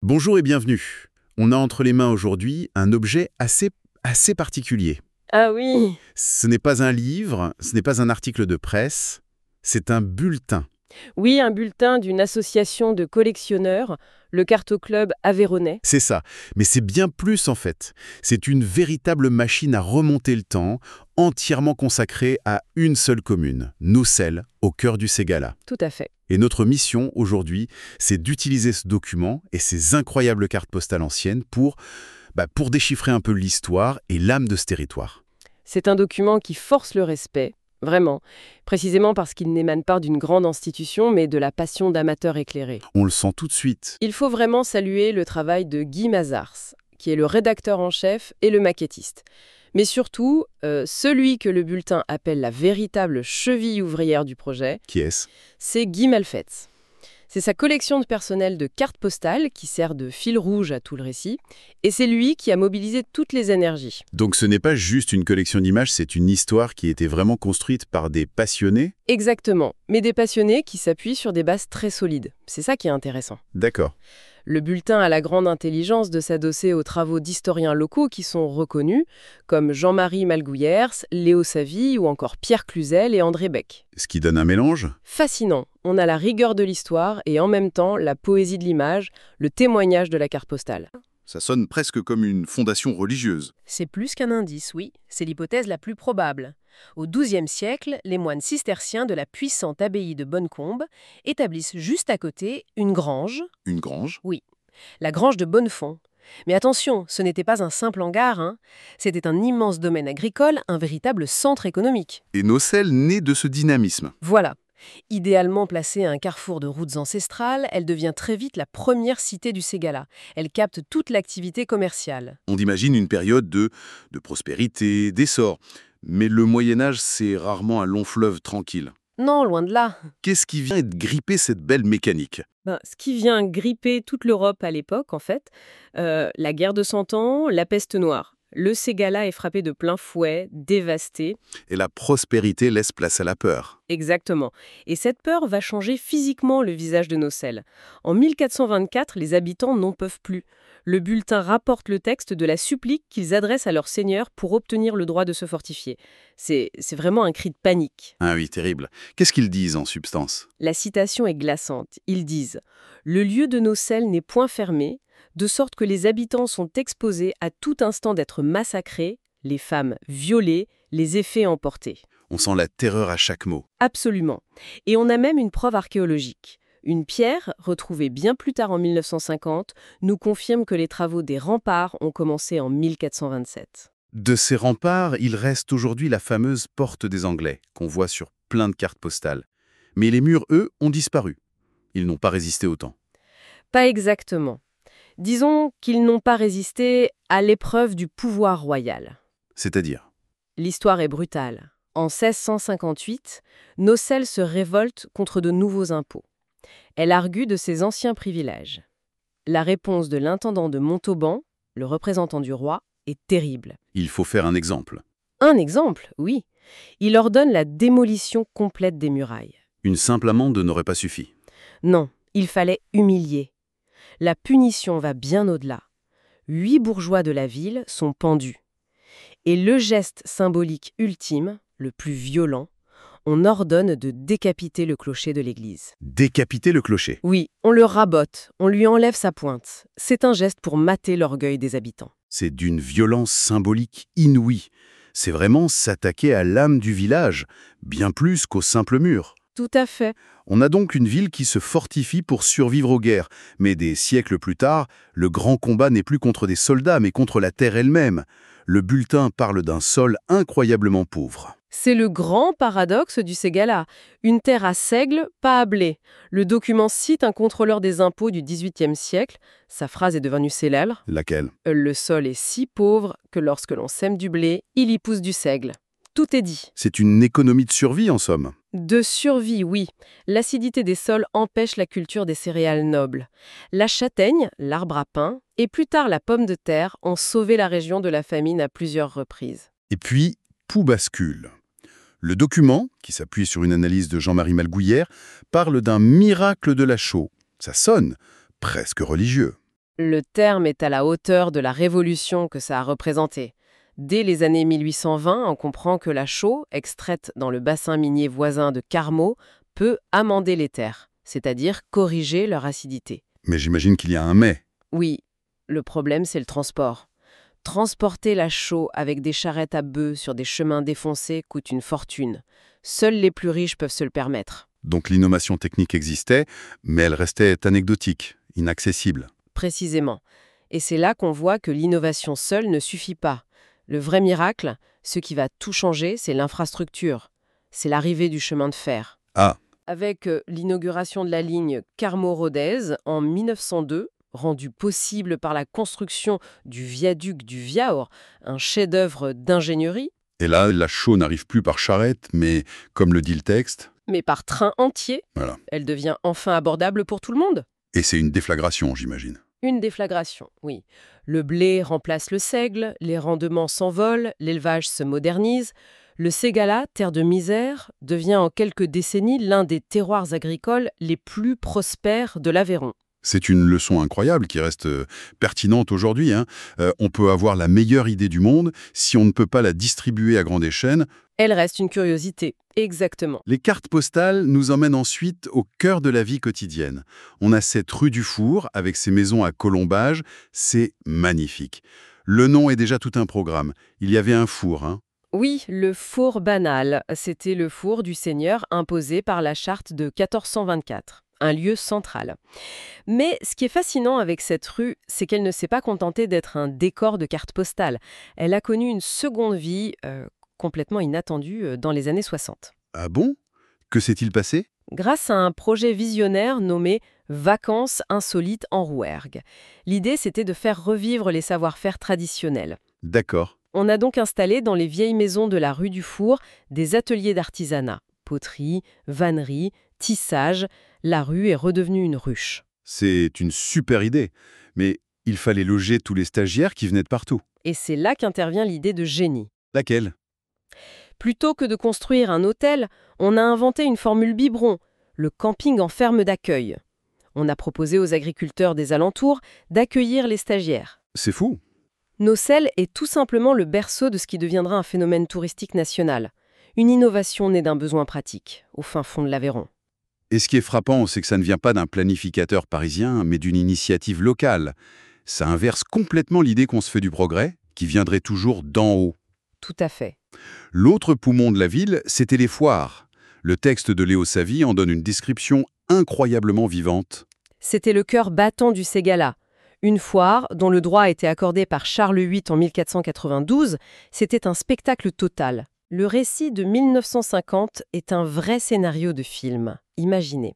Bonjour et bienvenue. On a entre les mains aujourd'hui un objet assez particulier. Ah oui, Ce n'est pas un livre, ce n'est pas un article de presse, c'est un bulletin. oui, un bulletin d'une association de collectionneurs, le Carto Club Aveyronais. C'est ça, mais c'est bien plus en fait. C'est une véritable machine à remonter le temps, entièrement consacrée à une seule commune, Nocelles, au cœur du Ségala. Tout à fait. Et notre mission aujourd'hui, c'est d'utiliser ce document et ces incroyables cartes postales anciennes pour déchiffrer un peu l'histoire et l'âme de ce territoire. C'est un document qui force le respect, vraiment, précisément parce qu'il n'émane pas d'une grande institution, mais de la passion d'amateurs éclairés. On le sent tout de suite. Il faut vraiment saluer le travail de Guy Mazars, qui est le rédacteur en chef et le maquettiste. Mais surtout, celui que le bulletin appelle la véritable cheville ouvrière du projet, Qui est-ce? c'est Guy Malfetz. C'est sa collection de personnel de cartes postales qui sert de fil rouge à tout le récit, et c'est lui qui a mobilisé toutes les énergies. Donc ce n'est pas juste une collection d'images, c'est une histoire qui était vraiment construite par des passionnés? Exactement, mais des passionnés qui s'appuient sur des bases très solides. C'est ça qui est intéressant. D'accord. Le bulletin a la grande intelligence de s'adosser aux travaux d'historiens locaux qui sont reconnus, comme Jean-Marie Malgouillers, Léo Savy ou encore Pierre Cluzel et André Beck. Ce qui donne un mélange? Fascinant, on a la rigueur de l'histoire et en même temps la poésie de l'image, le témoignage de la carte postale. Ça sonne presque comme une fondation religieuse. C'est plus qu'un indice, oui. C'est l'hypothèse la plus probable. Au XIIe siècle, les moines cisterciens de la puissante abbaye de Bonnecombe établissent juste à côté une grange, Une grange? la grange de Bonnefond. Mais attention, ce n'était pas un simple hangar, hein. C'était un immense domaine agricole, un véritable centre économique. Et Nocelles naît de ce dynamisme. Voilà. Idéalement placée à un carrefour de routes ancestrales, elle devient très vite la première cité du Ségala. Elle capte toute l'activité commerciale. On imagine une période de prospérité, d'essor. Mais le Moyen-Âge, c'est rarement un long fleuve tranquille. Non, loin de là. Qu'est-ce qui vient de gripper cette belle mécanique? Ce qui vient gripper toute l'Europe à l'époque, en fait, la guerre de Cent Ans, la peste noire. Le Ségala est frappé de plein fouet, dévasté. Et la prospérité laisse place à la peur. Exactement. Et cette peur va changer physiquement le visage de Nocelles. En 1424, les habitants n'en peuvent plus. Le bulletin rapporte le texte de la supplique qu'ils adressent à leur seigneur pour obtenir le droit de se fortifier. C'est vraiment un cri de panique. Ah oui, terrible. Qu'est-ce qu'ils disent en substance? La citation est glaçante. Ils disent « Le lieu de Nocelles n'est point fermé, de sorte que les habitants sont exposés à tout instant d'être massacrés, les femmes violées, les effets emportés. » On sent la terreur à chaque mot. Absolument. Et on a même une preuve archéologique. Une pierre, retrouvée bien plus tard en 1950, nous confirme que les travaux des remparts ont commencé en 1427. De ces remparts, il reste aujourd'hui la fameuse porte des Anglais, qu'on voit sur plein de cartes postales. Mais les murs, eux, ont disparu. Ils n'ont pas résisté au temps. Pas exactement. Disons qu'ils n'ont pas résisté à l'épreuve du pouvoir royal. C'est-à-dire? L'histoire est brutale. En 1658, Nocelles se révolte contre de nouveaux impôts. Elle argue de ses anciens privilèges. La réponse de l'intendant de Montauban, le représentant du roi, est terrible. Il faut faire un exemple. Un exemple, oui. Il ordonne la démolition complète des murailles. Une simple amende n'aurait pas suffi. Non, il fallait humilier. La punition va bien au-delà. 8 bourgeois de la ville sont pendus. Et le geste symbolique ultime, le plus violent, on ordonne de décapiter le clocher de l'église. Décapiter le clocher. Oui, on le rabote, on lui enlève sa pointe. C'est un geste pour mater l'orgueil des habitants. C'est d'une violence symbolique inouïe. C'est vraiment s'attaquer à l'âme du village, bien plus qu'au simple mur. Tout à fait. On a donc une ville qui se fortifie pour survivre aux guerres. Mais des siècles plus tard, le grand combat n'est plus contre des soldats, mais contre la terre elle-même. Le bulletin parle d'un sol incroyablement pauvre. C'est le grand paradoxe du Ségala. Une terre à seigle, pas à blé. Le document cite un contrôleur des impôts du XVIIIe siècle. Sa phrase est devenue célèbre. Laquelle? Le sol est si pauvre que lorsque l'on sème du blé, il y pousse du seigle. Tout est dit. C'est une économie de survie, en somme. De survie, oui. L'acidité des sols empêche la culture des céréales nobles. La châtaigne, l'arbre à pain, et plus tard la pomme de terre ont sauvé la région de la famine à plusieurs reprises. Et puis, tout bascule. Le document, qui s'appuie sur une analyse de Jean-Marie Malgouillers, parle d'un miracle de la chaux. Ça sonne presque religieux. Le terme est à la hauteur de la révolution que ça a représentée. Dès les années 1820, on comprend que la chaux, extraite dans le bassin minier voisin de Carmaux, peut amender les terres, c'est-à-dire corriger leur acidité. Mais j'imagine qu'il y a un mais. Oui, le problème, c'est le transport. Transporter la chaux avec des charrettes à bœufs sur des chemins défoncés coûte une fortune. Seuls les plus riches peuvent se le permettre. Donc l'innovation technique existait, mais elle restait anecdotique, inaccessible. Précisément. Et c'est là qu'on voit que l'innovation seule ne suffit pas. Le vrai miracle, ce qui va tout changer, c'est l'infrastructure. C'est l'arrivée du chemin de fer. Ah, Avec l'inauguration de la ligne Carmaux-Rodez en 1902, rendue possible par la construction du viaduc du Viaur, un chef-d'œuvre d'ingénierie, et là, la chaux n'arrive plus par charrette, mais, comme le dit le texte, mais par train entier, voilà. elle devient enfin abordable pour tout le monde. Et c'est une déflagration, j'imagine. Une déflagration, oui. Le blé remplace le seigle, les rendements s'envolent, l'élevage se modernise. Le Ségala, terre de misère, devient en quelques décennies l'un des terroirs agricoles les plus prospères de l'Aveyron. C'est une leçon incroyable qui reste pertinente aujourd'hui, hein. On peut avoir la meilleure idée du monde, si on ne peut pas la distribuer à grande échelle. Elle reste une curiosité, exactement. Les cartes postales nous emmènent ensuite au cœur de la vie quotidienne. On a cette rue du Four, avec ses maisons à colombages, c'est magnifique. Le nom est déjà tout un programme. Il y avait un four, hein. Oui, le four banal, c'était le four du seigneur imposé par la charte de 1424, un lieu central. Mais ce qui est fascinant avec cette rue, c'est qu'elle ne s'est pas contentée d'être un décor de carte postale. Elle a connu une seconde vie complètement inattendue dans les années 60. Ah bon? Que s'est-il passé? Grâce à un projet visionnaire nommé Vacances insolites en Rouergue. L'idée, c'était de faire revivre les savoir-faire traditionnels. D'accord. On a donc installé dans les vieilles maisons de la rue du Four des ateliers d'artisanat, poterie, vannerie, tissage. La rue est redevenue une ruche. C'est une super idée. Mais il fallait loger tous les stagiaires qui venaient de partout. Et c'est là qu'intervient l'idée de génie. Laquelle? Plutôt que de construire un hôtel, on a inventé une formule biberon, le camping en ferme d'accueil. On a proposé aux agriculteurs des alentours d'accueillir les stagiaires. C'est fou. Nocelles est tout simplement le berceau de ce qui deviendra un phénomène touristique national. Une innovation née d'un besoin pratique, au fin fond de l'Aveyron. Et ce qui est frappant, c'est que ça ne vient pas d'un planificateur parisien, mais d'une initiative locale. Ça inverse complètement l'idée qu'on se fait du progrès, qui viendrait toujours d'en haut. Tout à fait. L'autre poumon de la ville, c'était les foires. Le texte de Léo Savy en donne une description incroyablement vivante. C'était le cœur battant du Ségala. Une foire, dont le droit a été accordé par Charles VIII en 1492, c'était un spectacle total. Le récit de 1950 est un vrai scénario de film. Imaginez.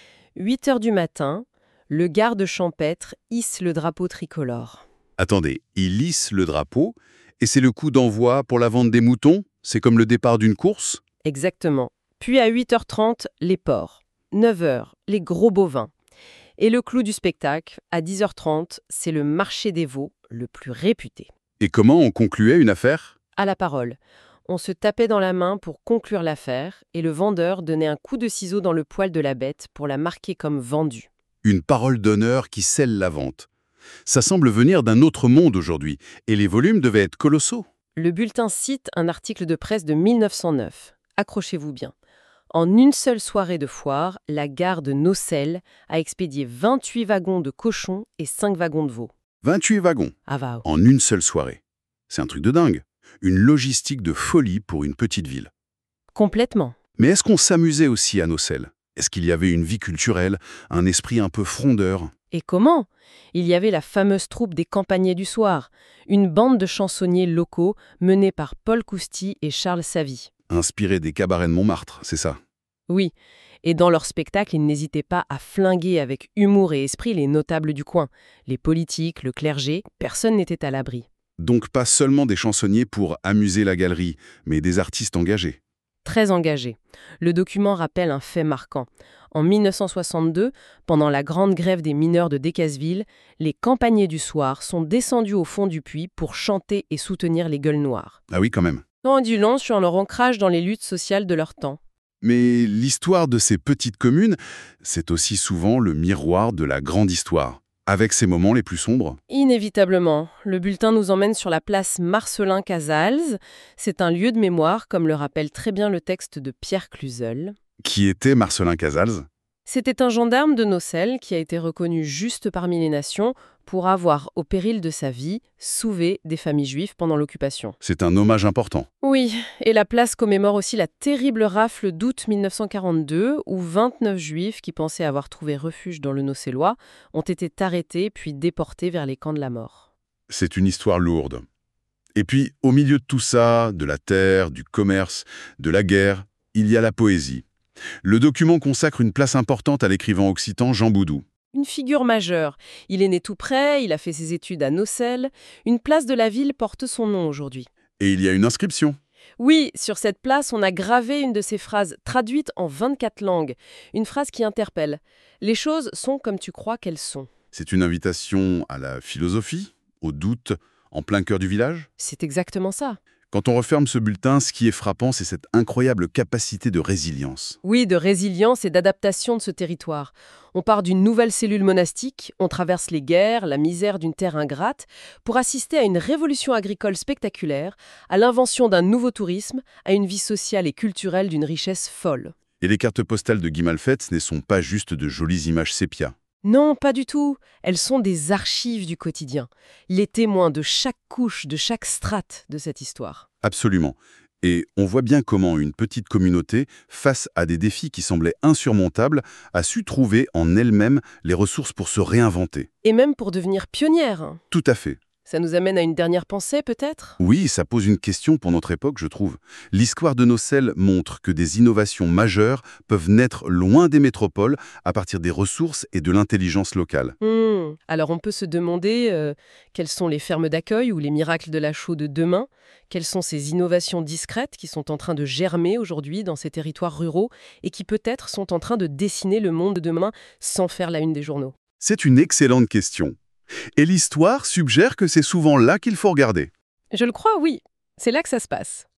8 heures du matin, le garde champêtre hisse le drapeau tricolore. Attendez, il hisse le drapeau, et c'est le coup d'envoi pour la vente des moutons? C'est comme le départ d'une course? Exactement. Puis à 8h30, les porcs. 9h, les gros bovins. Et le clou du spectacle, à 10h30, c'est le marché des veaux, le plus réputé. Et comment on concluait une affaire? À la parole. On se tapait dans la main pour conclure l'affaire et le vendeur donnait un coup de ciseau dans le poil de la bête pour la marquer comme vendue. Une parole d'honneur qui scelle la vente. Ça semble venir d'un autre monde aujourd'hui, et les volumes devaient être colossaux. Le bulletin cite un article de presse de 1909. Accrochez-vous bien. En une seule soirée de foire, la gare de Nocelles a expédié 28 wagons de cochons et 5 wagons de veaux. 28 wagons, Ah va. en une seule soirée. C'est un truc de dingue. Une logistique de folie pour une petite ville. Complètement. Mais est-ce qu'on s'amusait aussi à Nocelles? Est-ce qu'il y avait une vie culturelle, un esprit un peu frondeur? Et comment? Il y avait la fameuse troupe des Campagniers du Soir, une bande de chansonniers locaux menée par Paul Cousty et Charles Savy. Inspiré des cabarets de Montmartre, c'est ça? Oui, et dans leur spectacle, ils n'hésitaient pas à flinguer avec humour et esprit les notables du coin. Les politiques, le clergé, personne n'était à l'abri. Donc pas seulement des chansonniers pour amuser la galerie, mais des artistes engagés. Très engagés. Le document rappelle un fait marquant. En 1962, pendant la grande grève des mineurs de Decazeville, les Campagniers du Soir sont descendus au fond du puits pour chanter et soutenir les gueules noires. Ah oui, quand même. On dit long sur leur ancrage dans les luttes sociales de leur temps. Mais l'histoire de ces petites communes, c'est aussi souvent le miroir de la grande histoire. avec ses moments les plus sombres. Inévitablement, le bulletin nous emmène sur la place Marcellin Casals. C'est un lieu de mémoire, comme le rappelle très bien le texte de Pierre Cluzel. Qui était Marcellin Casals? C'était un gendarme de Nocelles qui a été reconnu juste parmi les nations pour avoir, au péril de sa vie, sauvé des familles juives pendant l'occupation. C'est un hommage important. Oui, et la place commémore aussi la terrible rafle d'août 1942 où 29 juifs qui pensaient avoir trouvé refuge dans le Nocélois ont été arrêtés puis déportés vers les camps de la mort. C'est une histoire lourde. Et puis, au milieu de tout ça, de la terre, du commerce, de la guerre, il y a la poésie. Le document consacre une place importante à l'écrivain occitan Jean Boudou. Une figure majeure. Il est né tout près, il a fait ses études à Nocelles. Une place de la ville porte son nom aujourd'hui. Et il y a une inscription. Oui, sur cette place, on a gravé une de ses phrases traduites en 24 langues. Une phrase qui interpelle. Les choses sont comme tu crois qu'elles sont. C'est une invitation à la philosophie, au doute, en plein cœur du village. C'est exactement ça. Quand on referme ce bulletin, ce qui est frappant, c'est cette incroyable capacité de résilience. Oui, de résilience et d'adaptation de ce territoire. On part d'une nouvelle cellule monastique, on traverse les guerres, la misère d'une terre ingrate, pour assister à une révolution agricole spectaculaire, à l'invention d'un nouveau tourisme, à une vie sociale et culturelle d'une richesse folle. Et les cartes postales de Guy Malfait ne sont pas juste de jolies images sépia. Non, pas du tout. Elles sont des archives du quotidien, les témoins de chaque couche, de chaque strate de cette histoire. Absolument. Et on voit bien comment une petite communauté, face à des défis qui semblaient insurmontables, a su trouver en elle-même les ressources pour se réinventer. Et même pour devenir pionnière. Tout à fait. Ça nous amène à une dernière pensée, peut-être ? Oui, ça pose une question pour notre époque, je trouve. L'histoire de Nocelles montre que des innovations majeures peuvent naître loin des métropoles à partir des ressources et de l'intelligence locale. Alors on peut se demander quelles sont les fermes d'accueil ou les miracles de la chaux de demain, quelles sont ces innovations discrètes qui sont en train de germer aujourd'hui dans ces territoires ruraux et qui peut-être sont en train de dessiner le monde de demain sans faire la une des journaux. C'est une excellente question. Et l'histoire suggère que c'est souvent là qu'il faut regarder. Je le crois, oui. C'est là que ça se passe.